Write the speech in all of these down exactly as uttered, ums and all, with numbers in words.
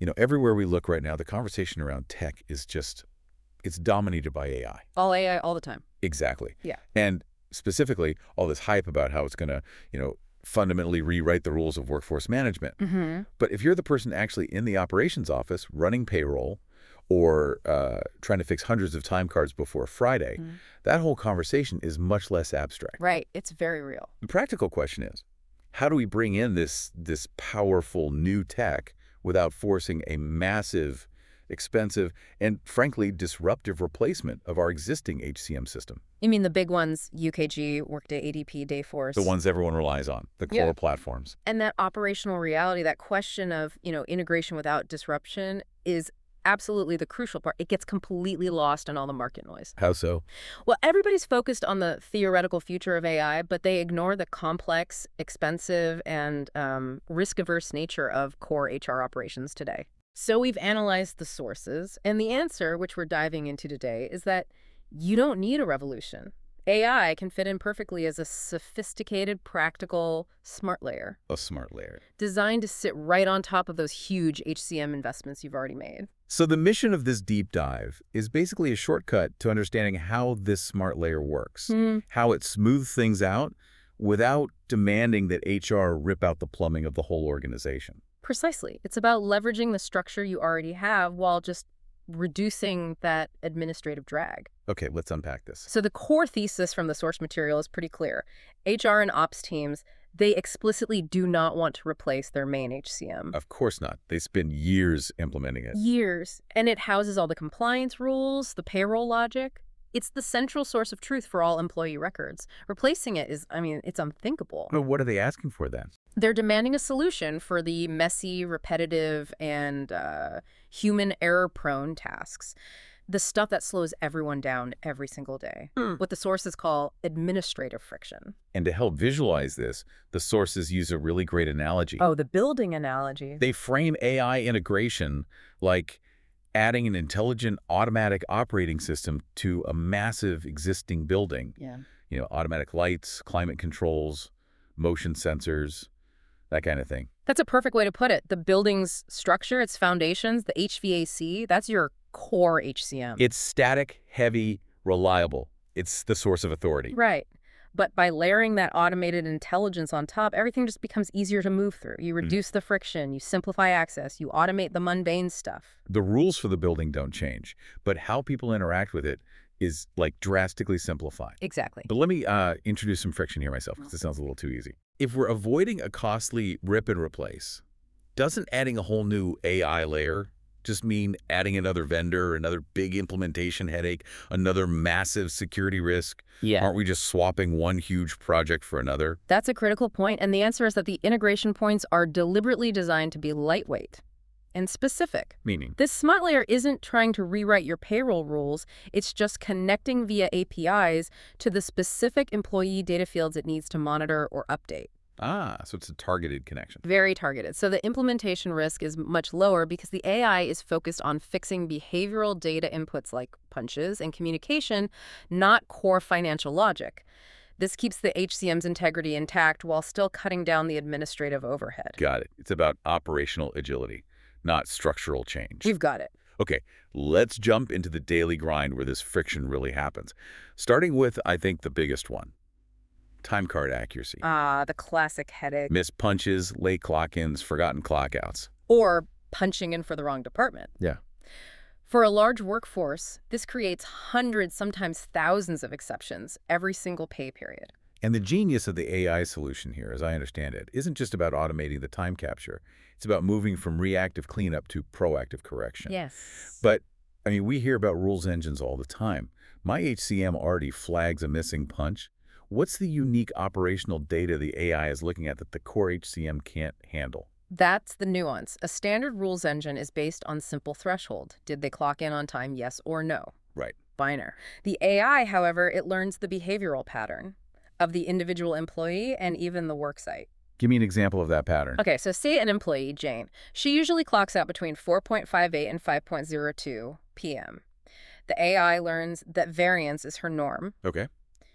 You know, everywhere we look right now, the conversation around tech is just, it's dominated by A I. All A I all the time. Exactly. Yeah. And specifically, all this hype about how it's going to, you know, fundamentally rewrite the rules of workforce management. Mm-hmm. But if you're the person actually in the operations office running payroll or uh, trying to fix hundreds of time cards before Friday, mm-hmm. that whole conversation is much less abstract. Right. It's very real. The practical question is, how do we bring in this, this powerful new tech without forcing a massive, expensive, and frankly, disruptive replacement of our existing H C M system? You mean the big ones, U K G, Workday, A D P, Dayforce? The ones everyone relies on, the core yeah. platforms. And that operational reality, that question of, you know, integration without disruption is absolutely the crucial part. It gets completely lost in all the market noise. How so? Well, everybody's focused on the theoretical future of A I, but they ignore the complex, expensive, and um, risk-averse nature of core H R operations today. So we've analyzed the sources, and the answer, which we're diving into today, is that you don't need a revolution. A I can fit in perfectly as a sophisticated, practical, smart layer. A smart layer. Designed to sit right on top of those huge H C M investments you've already made. So the mission of this deep dive is basically a shortcut to understanding how this smart layer works, mm. how it smooths things out without demanding that H R rip out the plumbing of the whole organization. Precisely. It's about leveraging the structure you already have while just reducing that administrative drag. Okay, let's unpack this. So the core thesis from the source material is pretty clear. H R and ops teams, they explicitly do not want to replace their main H C M. Of course not. They spend years implementing it. Years. And it houses all the compliance rules, the payroll logic. It's the central source of truth for all employee records. Replacing it is, I mean, it's unthinkable. Well, what are they asking for then? They're demanding a solution for the messy, repetitive, and uh, human error-prone tasks. The stuff that slows everyone down every single day. Hmm. What the sources call administrative friction. And to help visualize this, the sources use a really great analogy. Oh, the building analogy. They frame A I integration like adding an intelligent automatic operating system to a massive existing building. Yeah. You know, automatic lights, climate controls, motion sensors, that kind of thing. That's a perfect way to put it. The building's structure, its foundations, the H V A C, that's your core H C M. It's static, heavy, reliable. It's the source of authority. Right. But by layering that automated intelligence on top, everything just becomes easier to move through. You reduce mm. the friction, you simplify access, you automate the mundane stuff. The rules for the building don't change, but how people interact with it is like drastically simplified. Exactly. But let me uh, introduce some friction here myself, because this sounds a little too easy. If we're avoiding a costly rip and replace, doesn't adding a whole new A I layer just mean adding another vendor, another big implementation headache, another massive security risk? Yeah. Aren't we just swapping one huge project for another? That's a critical point, and the answer is that the integration points are deliberately designed to be lightweight and specific. Meaning? This smart layer isn't trying to rewrite your payroll rules. It's just connecting via A P Is to the specific employee data fields it needs to monitor or update. Ah, so it's a targeted connection. Very targeted. So the implementation risk is much lower because the A I is focused on fixing behavioral data inputs like punches and communication, not core financial logic. This keeps the H C M's integrity intact while still cutting down the administrative overhead. Got it. It's about operational agility, not structural change. We've got it. Okay, let's jump into the daily grind where this friction really happens. Starting with, I think, the biggest one. Time card accuracy. Ah, the classic headache. Missed punches, late clock-ins, forgotten clock-outs. Or punching in for the wrong department. Yeah. For a large workforce, this creates hundreds, sometimes thousands of exceptions every single pay period. And the genius of the A I solution here, as I understand it, isn't just about automating the time capture. It's about moving from reactive cleanup to proactive correction. Yes. But, I mean, we hear about rules engines all the time. My H C M already flags a missing punch. What's the unique operational data the A I is looking at that the core H C M can't handle? That's the nuance. A standard rules engine is based on simple threshold. Did they clock in on time, yes or no? Right. Binary. The A I, however, it learns the behavioral pattern of the individual employee and even the worksite. Give me an example of that pattern. Okay, so say an employee, Jane. She usually clocks out between four point five eight and five point zero two p m The A I learns that variance is her norm. Okay.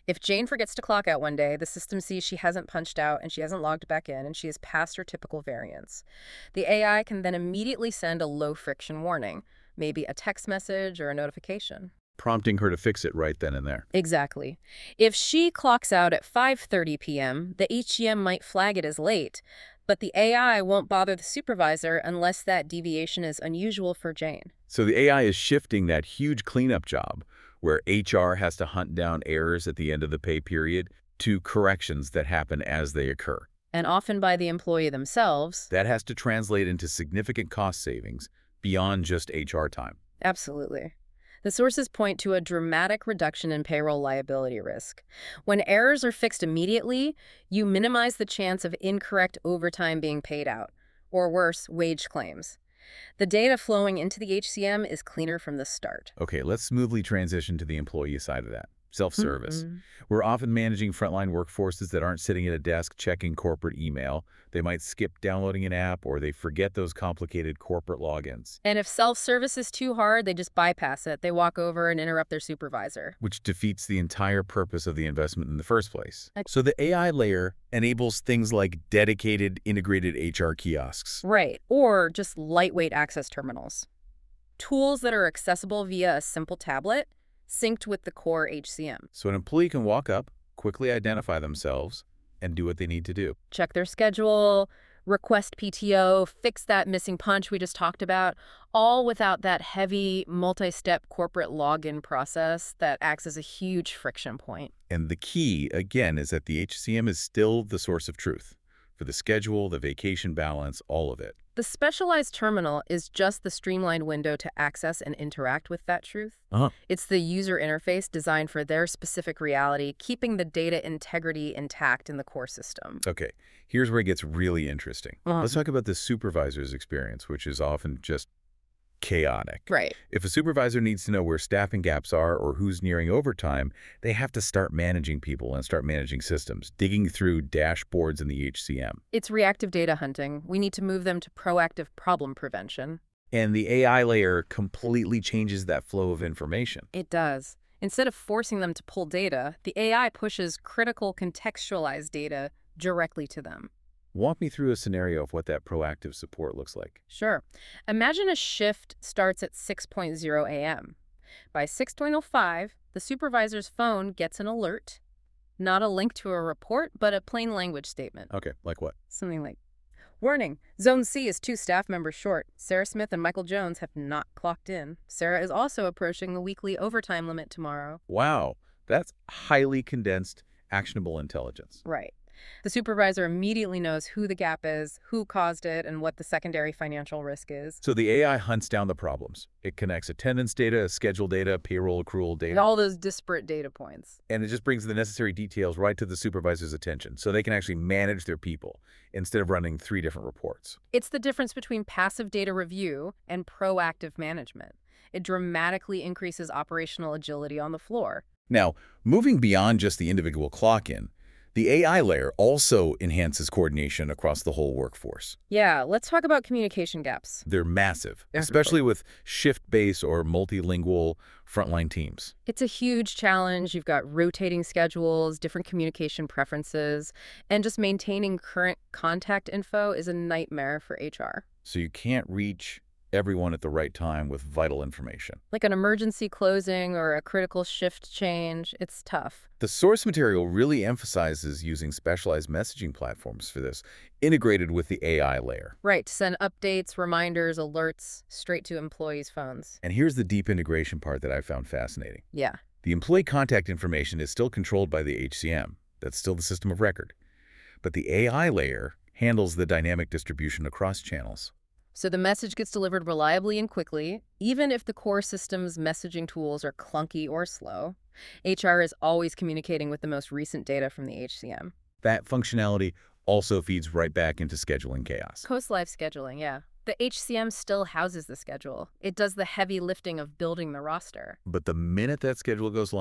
If Jane forgets to clock out one day, the system sees she hasn't punched out and she hasn't logged back in and she is past her typical variance. The A I can then immediately send a low-friction warning, maybe a text message or a notification, prompting her to fix it right then and there. Exactly. If she clocks out at five thirty p m, the H C M might flag it as late, but the A I won't bother the supervisor unless that deviation is unusual for Jane. So the A I is shifting that huge cleanup job where H R has to hunt down errors at the end of the pay period to corrections that happen as they occur. And often by the employee themselves. That has to translate into significant cost savings beyond just H R time. Absolutely. The sources point to a dramatic reduction in payroll liability risk. When errors are fixed immediately, you minimize the chance of incorrect overtime being paid out, or worse, wage claims. The data flowing into the H C M is cleaner from the start. Okay, let's smoothly transition to the employee side of that. Self-service. Mm-hmm. We're often managing frontline workforces that aren't sitting at a desk checking corporate email. They might skip downloading an app or they forget those complicated corporate logins. And if self-service is too hard, they just bypass it. They walk over and interrupt their supervisor. Which defeats the entire purpose of the investment in the first place. So the A I layer enables things like dedicated integrated H R kiosks. Right, or just lightweight access terminals. Tools that are accessible via a simple tablet, synced with the core H C M. So an employee can walk up, quickly identify themselves, and do what they need to do. Check their schedule, request P T O, fix that missing punch we just talked about, all without that heavy multi-step corporate login process that acts as a huge friction point. And the key, again, is that the H C M is still the source of truth for the schedule, the vacation balance, all of it. The specialized terminal is just the streamlined window to access and interact with that truth. Uh-huh. It's the user interface designed for their specific reality, keeping the data integrity intact in the core system. Okay, here's where it gets really interesting. Uh-huh. Let's talk about the supervisor's experience, which is often just chaotic. Right. If a supervisor needs to know where staffing gaps are or who's nearing overtime, they have to start managing people and start managing systems, digging through dashboards in the H C M. It's reactive data hunting. We need to move them to proactive problem prevention. And the A I layer completely changes that flow of information. It does. Instead of forcing them to pull data, the A I pushes critical contextualized data directly to them. Walk me through a scenario of what that proactive support looks like. Sure. Imagine a shift starts at six a m By six oh five, the supervisor's phone gets an alert, not a link to a report, but a plain language statement. Okay, like what? Something like, warning, Zone C is two staff members short. Sarah Smith and Michael Jones have not clocked in. Sarah is also approaching the weekly overtime limit tomorrow. Wow, that's highly condensed, actionable intelligence. Right. The supervisor immediately knows who the gap is, who caused it, and what the secondary financial risk is. So the A I hunts down the problems. It connects attendance data, schedule data, payroll accrual data. And all those disparate data points. And it just brings the necessary details right to the supervisor's attention so they can actually manage their people instead of running three different reports. It's the difference between passive data review and proactive management. It dramatically increases operational agility on the floor. Now, moving beyond just the individual clock-in, the A I layer also enhances coordination across the whole workforce. Yeah, let's talk about communication gaps. They're massive, Yeah. especially with shift-based or multilingual frontline teams. It's a huge challenge. You've got rotating schedules, different communication preferences, and just maintaining current contact info is a nightmare for H R. So you can't reach everyone at the right time with vital information. Like an emergency closing or a critical shift change, it's tough. The source material really emphasizes using specialized messaging platforms for this, integrated with the A I layer. Right, to send updates, reminders, alerts straight to employees' phones. And here's the deep integration part that I found fascinating. Yeah. The employee contact information is still controlled by the H C M. That's still the system of record. But the A I layer handles the dynamic distribution across channels. So the message gets delivered reliably and quickly, even if the core system's messaging tools are clunky or slow. H R is always communicating with the most recent data from the H C M. That functionality also feeds right back into scheduling chaos. Post-live scheduling, yeah. The H C M still houses the schedule. It does the heavy lifting of building the roster. But the minute that schedule goes live,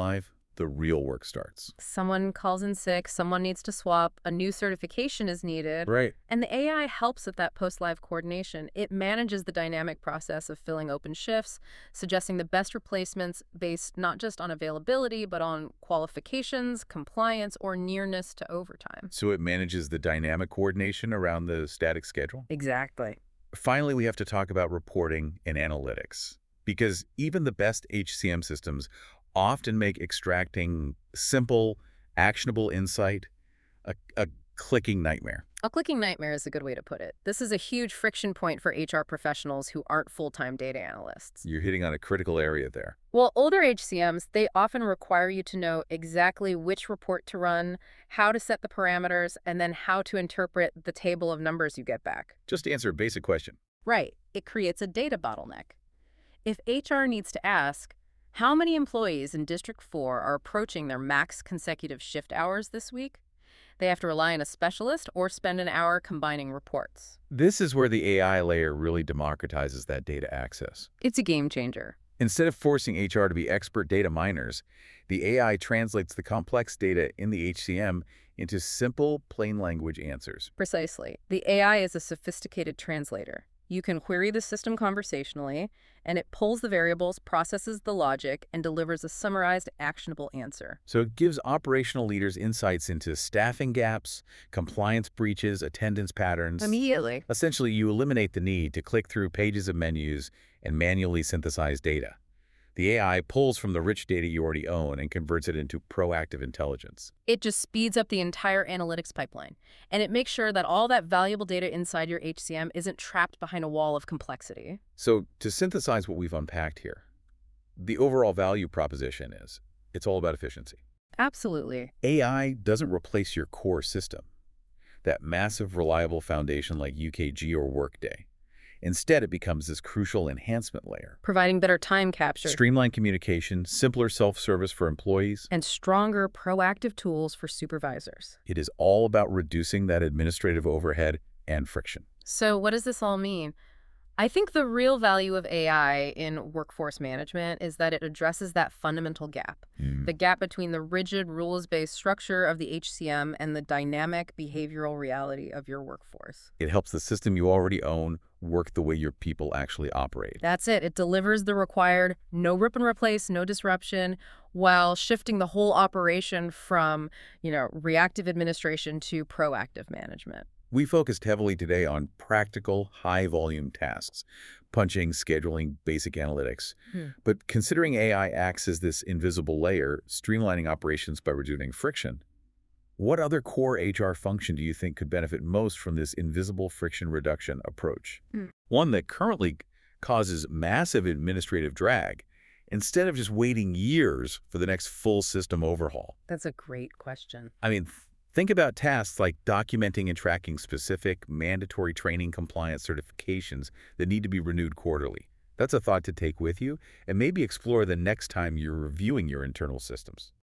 the real work starts. Someone calls in sick, someone needs to swap, a new certification is needed. Right. And the A I helps with that post-live coordination. It manages the dynamic process of filling open shifts, suggesting the best replacements based not just on availability, but on qualifications, compliance, or nearness to overtime. So it manages the dynamic coordination around the static schedule. Exactly. Finally, we have to talk about reporting and analytics, because even the best H C M systems often make extracting simple, actionable insight a, a clicking nightmare. A clicking nightmare is a good way to put it. This is a huge friction point for H R professionals who aren't full-time data analysts. You're hitting on a critical area there. Well, older H C Ms, they often require you to know exactly which report to run, how to set the parameters, and then how to interpret the table of numbers you get back. Just to answer a basic question. Right. It creates a data bottleneck. If H R needs to ask, how many employees in District four are approaching their max consecutive shift hours this week? They have to rely on a specialist or spend an hour combining reports. This is where the A I layer really democratizes that data access. It's a game changer. Instead of forcing H R to be expert data miners, the A I translates the complex data in the H C M into simple, plain language answers. Precisely. The A I is a sophisticated translator. You can query the system conversationally, and it pulls the variables, processes the logic, and delivers a summarized, actionable answer. So it gives operational leaders insights into staffing gaps, compliance breaches, attendance patterns. Immediately. Essentially, you eliminate the need to click through pages of menus and manually synthesize data. The A I pulls from the rich data you already own and converts it into proactive intelligence. It just speeds up the entire analytics pipeline, and it makes sure that all that valuable data inside your H C M isn't trapped behind a wall of complexity. So to synthesize what we've unpacked here, the overall value proposition is it's all about efficiency. Absolutely. A I doesn't replace your core system, that massive, reliable foundation like U K G or Workday. Instead, it becomes this crucial enhancement layer. Providing better time capture. Streamlined communication, simpler self-service for employees. And stronger, proactive tools for supervisors. It is all about reducing that administrative overhead and friction. So what does this all mean? I think the real value of A I in workforce management is that it addresses that fundamental gap. Mm. The gap between the rigid, rules-based structure of the H C M and the dynamic behavioral reality of your workforce. It helps the system you already own work the way your people actually operate. That's it. It delivers the required no rip and replace, no disruption, while shifting the whole operation from, you know, reactive administration to proactive management. We focused heavily today on practical, high-volume tasks, punching, scheduling, basic analytics. Hmm. But considering A I acts as this invisible layer, streamlining operations by reducing friction, what other core H R function do you think could benefit most from this invisible friction reduction approach? Hmm. One that currently causes massive administrative drag, instead of just waiting years for the next full system overhaul. That's a great question. I mean, think about tasks like documenting and tracking specific mandatory training compliance certifications that need to be renewed quarterly. That's a thought to take with you, and maybe explore the next time you're reviewing your internal systems.